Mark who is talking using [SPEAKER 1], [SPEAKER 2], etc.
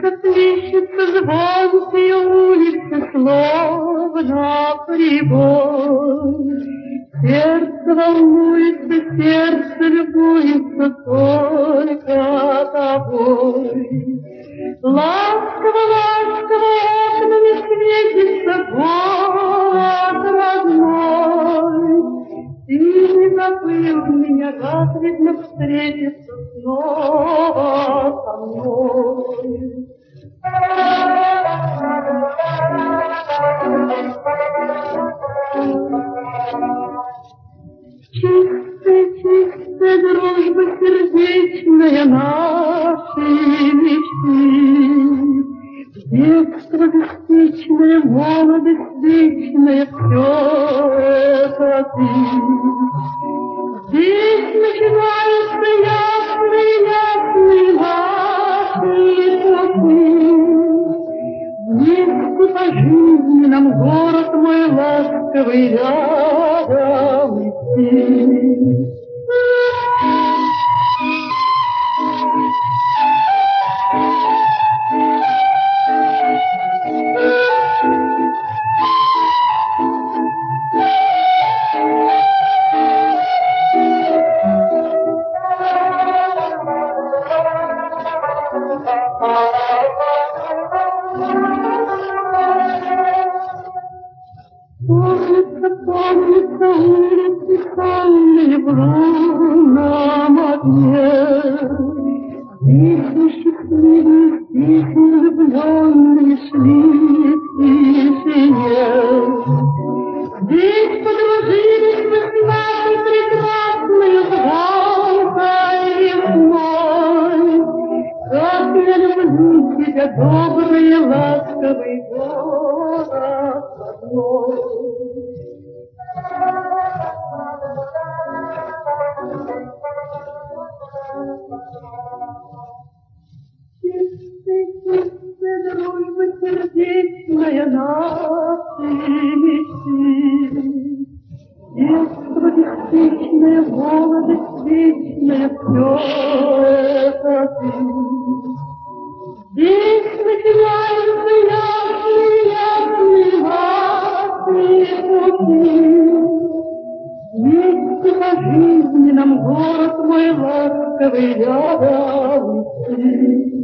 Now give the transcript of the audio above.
[SPEAKER 1] Плещется звонкие улицы, словно прибой. Сердце волнуется, сердце любуется только тобой. Ласково, ласково окнами светится город родной. Ты не забыл меня, как видно встретиться снова со мной. Чистая, чистая дружба сердечная нашей мечты, детство беспечное, молодость вечная, все это ты. Здесь начинаются ясные, ясные наши пути. Вместе по жизни нам город мой ласковый рядом идти. Помнится улицы сонные в лунном огне. Здесь мы счастливые, здесь мы влюбленные шли в тишине. Здесь подружились мы с нашей прекрасной звонкой весной. Как я люблю тебя, добрый и ласковый город родной. Чистая дружба сердечная нашей мечты, детство беспечное, молодость вечная, все это ты. Здесь начинаются ясные, ясные пути. Вместе по жизни нам город мой ласковый рядом идти.